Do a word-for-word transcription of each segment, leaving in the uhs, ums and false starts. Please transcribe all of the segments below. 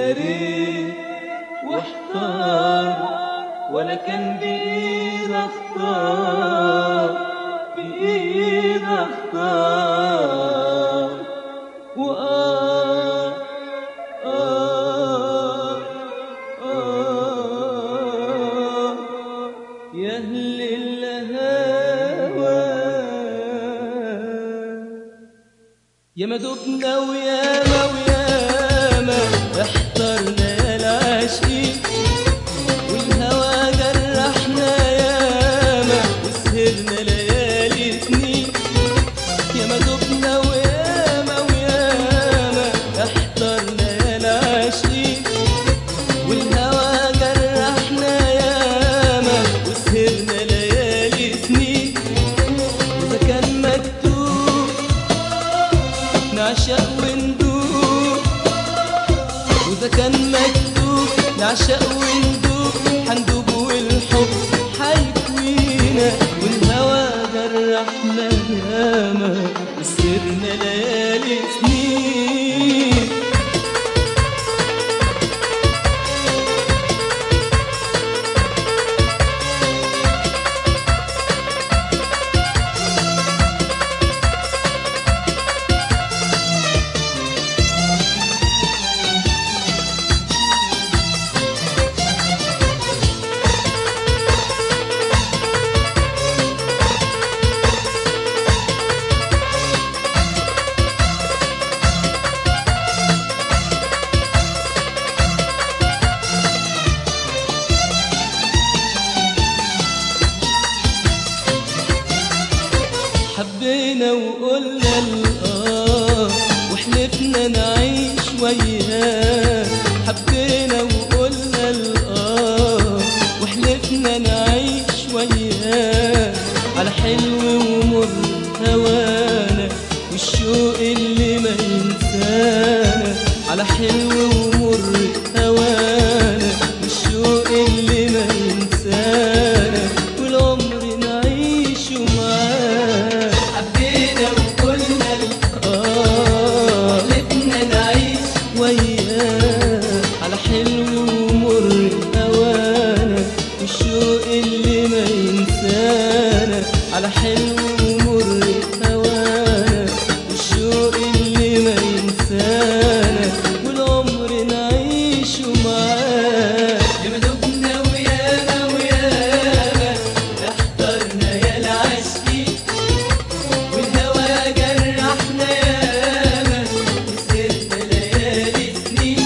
يا ريت واحتار ولا كان بإيد اختار، بإيد اختار وآه آه آه يا أهل الهوى يا ما دبنا وياما وياما احترنا يا العاشقين، والهوى جرحنا ياما وسهرنا ليالي سنين. يا ما دبنا وياما وياما احترنا يا العاشقين، والهوى جرحنا ياما وسهرنا ليالي سنين. وإذا كان مكتوب نعشق وندوب، وإذا كان مكتوب نعشق وندوب حندوب والحب حيكوينا، والهوى جرحنا ياما وسهرنا ليالي سنين. حبينا وقلنا الآه وحلفنا نعيش وياه، حبينا وقلنا الآه وحلفنا نعيش وياه، على حلو ومر هوانا والشوق اللي ما ينسانا، على حلو ومر هوانا والشوق اللي ما ينسانا، والعمر نعيشه معاه. حبينا وقلنا الآه وحلفنا نعيش وياه، على حلو ومر هوانا والشوق اللي ما ينسانا، على حلو ومر هوانا والشوق اللي ما ينسانا، والعمر نعيشه معاه. يا ما دبنا وياما وياما احترنا يا العاشقين، والهوى جرحنا ياما وسهرنا ليالي سنين.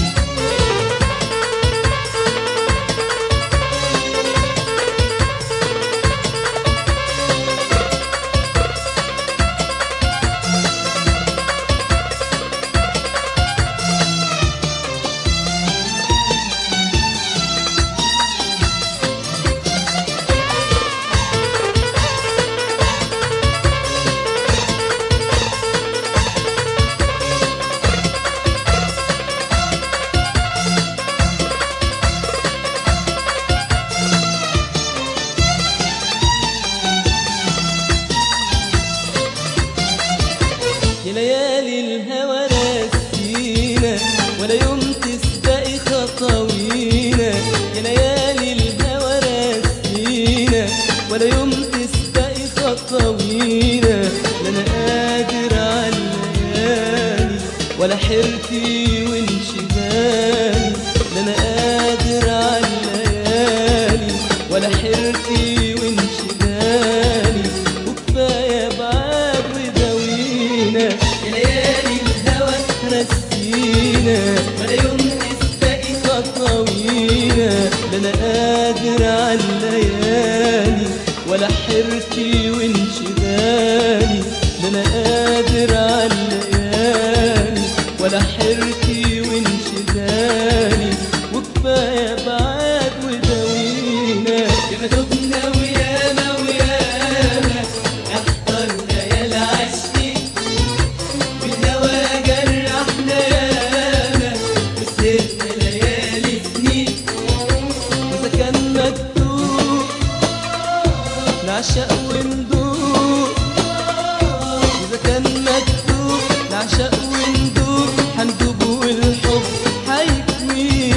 يا ليالي الهوى راسينا ولا يوم تسبقي خطاوينا، يا ليالي الهوى راسينا ولا يوم تسبقي خطاوينا، لا انا قادر على الليالي ولا حيرتي وانشغالي، لا انا قادر على الليالي ولا حيرتي وانشغالي، وكفايه بعاد وداوينا. يا ليالي الهوى رسينا ولا يوم تسبقي خطاوينا، لا انا قادر على الليالي ولا حيرتي وانشغالي، لا انا قادر على الليالي ولا حيرتي وانشغالي، وكفايه بعاد وداوينا. يا ما دبنا وياما وياما احترنا يا العاشقين، والهوى جرحنا ياما وسهرنا ليالي سنين. وإذا كان مكتوب نعشق وندوب، إذا كان مكتوب نعشق وندوب حندوب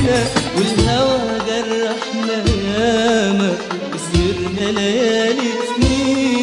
فينا والهوى جرحنا ياما وسهرنا ليالي سنين.